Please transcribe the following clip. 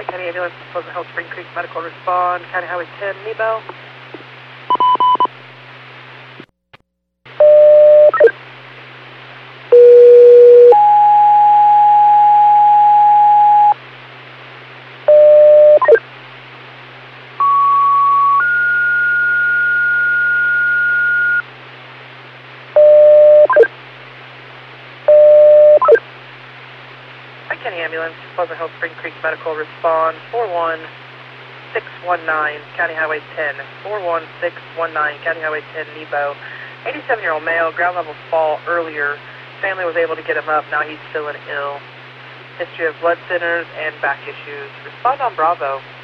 County Ambulance, Pleasant Hill, Spring Creek, Medical Respond, County Highway 10, Nebo. County Ambulance, Pleasant Hill, Spring Creek, Medical Respond, 41619, County Highway 10, 41619, County Highway 10, Nebo. 87-year-old male, ground level fall earlier. Family was able to get him up, now he's feeling ill. History of blood thinners and back issues. Respond on Bravo.